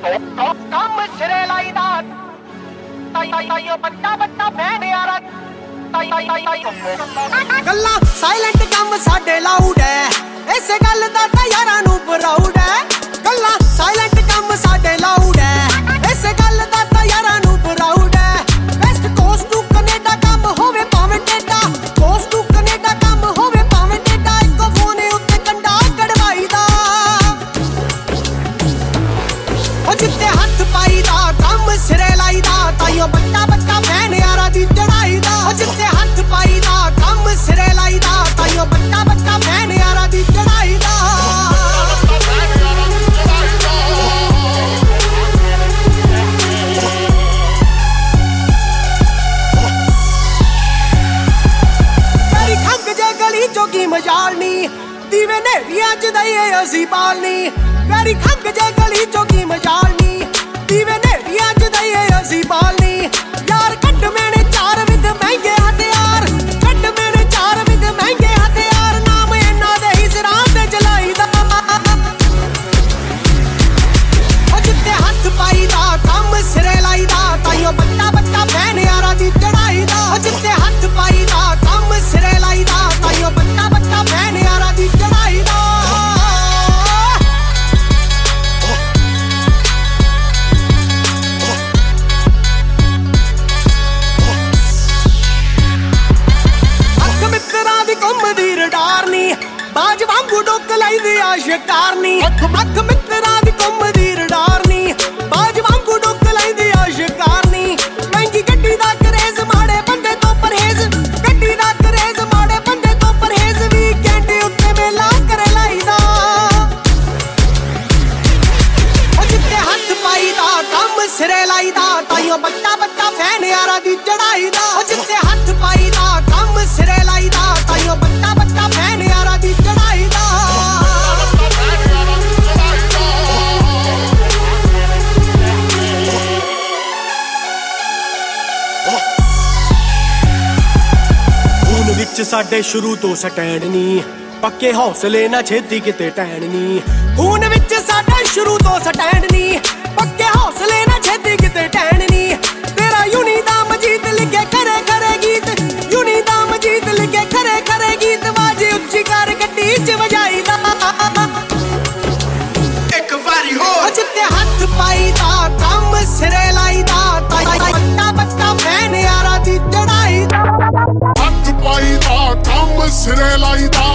ਕੰਮ ਸਿਰੇ ਲਾਈਦਾ ਤਾਈਓ ਬੱਟਾ ਬੱਟਾ ਫੈਨ ਯਾਰਾ ਗੱਲਾਂ ਸਾਇਲੈਂਟ ਕੰਮ ਸਾਡੇ ਲਾਊਡ ਐ ਇਸੇ ਗੱਲ ਦਾ ਤਾਂ ਯਾਰਾਂ ਨੂੰ ਪ੍ਰਾਊਡ ਐ ਗੱਲਾਂ ਸਾਇਲੈਂਟ ਕੰਮ ਸਾਡੇ ਲਾਊਡ ਐ ਇਸੇ ਗੱਲ ਦਾ ਤਾਂ ਯਾਰਾਂ ਨੂੰ ਪ੍ਰਾਊਡ ਐ ਵੈਸਟ ਕੋਸਟ ਟੂ ਕੈਨੇਡਾ ਕੰਮ ਹੋਵੇ ਭਾਵੇਂ ਟੇਡਾ ਕੋਸਟ ਟੂ ਕੈਨੇਡਾ ਕੰਮ ਹੋਵੇ ਭਾਵੇਂ ਟੇਡਾ ਇੱਕੋ ਫੋਨ ਉੱਤੇ ਕੰਡਾ ਕਢਵਾਈਦਾ ਉਹ ਜਿੱਤੇ ਹੱਥ ਪਾਈਦਾ ਕੰਮ ਸਿਰੇ ਲਾਈਦਾ ਤਾਈਓ ਬੱਟਾ ਬੱਟਾ ਫੈਨ ਯਾਰਾਂ ਦੀ ਚੜਾਈਦਾ ਉਹ ਜਿੱਤੇ ਹੱਥ ਪਾਈਦਾ ਕੰਮ ਸਿਰੇ ਲਾਈਦਾ ਤਾਈਓ ਬੱਟਾ ਬੱਟਾ ਫੈਨ ਯਾਰਾਂ ਦੀ ਚੜਾਈਦਾ ਮੇਰੀ ਖੰਗ ਜੇ ਗਲੀ ਚੋਗੀ ਮਜਾਲ ਨੀ ਦੀਵੇ ਨੇਰੀਆਂ ਚ ਦਈਏ ਅਸੀਂ ਬਾਲਨੀ ਮੇਰੀ ਖੰਗ ਜੇ ਗਲੀ ਚੋਗੀ ਮਜਾਲ ਨੀ ਦੀਵੇ ਨੇਰੀਆਂ ਚ ਦਈਏ ਅਸੀਂ ਬਾਲਨੀ ਯਾਰ ਕੱਢ ਮੈਨੇ ਚਾਰ ਵਿਦ ਮਹਿੰਗੇ ਹਥਿਆਰ ਕੱਢ ਮੈਨੇ ਚਾਰ ਵਿਦ ਮਹਿੰਗੇ ਹਥਿਆਰ ਨਾਮ ਇਹਨਾਂ ਦੇ ਹੀ ਸਿਰਾਂ ਤੇ ਜਲਾਈਦਾ ਉਹ ਜਿੱਤੇ ਹੱਥ ਪਾਈਦਾ ਕੰਮ ਸਿਰੇ ਲਾਈਦਾ ਤਾਈਓ ਬੱਟਾ ਬੱਟਾ ਫੈਨ ਯਾਰਾਂ ਦੀ ਚੜਾਈਦਾ ਉਹ ਜਿੱਤੇ ਹੱਥ ਪਾਈਦਾ ਕੰਮ ਸਿਰੇ ਲਾਈਦਾ ਤਾਈਓ ਬੱਟਾ ਬੱਟਾ ਫੈਨ ਯਾਰਾਂ ਦੀ ਚੜਾਈਦਾ ਘੁੰਮਦੀ ਰਡਾਰ ਨੀ ਬਾਜ ਵਾਂਗੂ ਡੁੱਕ ਲਈਦੀ ਆ ਸ਼ਿਕਾਰ ਨੀ ਅੱਖ ਮਿੱਤਰਾਂ ਦੀ ਘੁੰਮਦੀ ਰਡਾਰ ਨੀ ਬਾਜ ਵਾਂਗੂ ਡੁੱਕ ਲਈਦੀ ਆ ਸ਼ਿਕਾਰ ਨੀ ਮਹਿੰਗੀ ਗੱਡੀ ਦਾ ਕਰੇਜ਼ ਮਾੜੇ ਬੰਦੇ ਤੋਂ ਪਰਹੇਜ਼ ਗੱਡੀ ਦਾ ਕਰੇਜ਼ ਮਾੜੇ ਬੰਦੇ ਤੋਂ ਪਰਹੇਜ਼ ਵੀਕਐਂਡ ਉੱਤੇ ਮੇਲਾ ਕਰ ਲਾਈਦਾ ਉਹ ਜਿੱਤੇ ਹੱਥ ਪਾਈਦਾ ਕੰਮ ਸਿਰੇ ਲਾਈਦਾ ਤਾਈਓ ਬੱਟਾ ਬੱਟਾ ਫੈਨ ਯਾਰਾਂ ਦੀ ਚੜਾਈਦਾ ਉਹ ਜਿੱਤੇ ਹੱਥ ਪਾਈਦਾ ਕੰਮ ਸਿਰੇ ਲਾਈਦਾ ਤਾਈਓ ਬੱਟਾ ਬੱਟਾ ਫੈਨ ਯਾਰਾਂ ਦੀ ਚੜਾਈਦਾ ਖੂਨ ਵਿੱਚ ਸਾਡੇ ਸ਼ੁਰੂ ਤੋਂ ਸਟੈਂਡ ਨੀ ਪੱਕੇ ਹੌਸਲੇ ਨਾ ਛੇਤੀ ਕਿਤੇ ਟੈਣ ਨੀ ਖੂਨ ਵਿੱਚ ਸਾਡੇ ਸ਼ੁਰੂ ਤੋਂ ਸਟੈਂਡ ਨੀ ਪੱਕੇ ਹੌਸਲੇ ਨਾ ਛੇਤੀ ਕਿਤੇ ਟੈਣ ਨੀ ਤੇਰਾ ਯੂਨੀ ਦਾ ਮਜੀਦ ਲਿਖੇ ਖਰੇ ਖਰੇ ਗੀਤ ਯੂਨੀ ਦਾ ਮਜੀਦ ਲਿਖੇ ਖਰੇ ਖਰੇ ਗੀਤ ਵਾਜੇ ਉੱਚੀ ਕਰ ਗੱਡੀ ਚ ਵਜਾਈਦਾ ਇੱਕ ਵਾਰੀ ਹੋਰ ਜਿੱਤੇ ਹੱਥ ਪਾਈਦਾ ਕੰਮ ਸਿਰੇ ਲਾਈਦਾ ਬੱਟਾ ਬੱਟਾ ਫੈਨ ਯਾਰਾਂ ਦੀ ਚੜਾਈਦਾ ਹੱਥ ਪਾਈਦਾ ਕੰਮ ਸਿਰੇ ਲਾਈਦਾ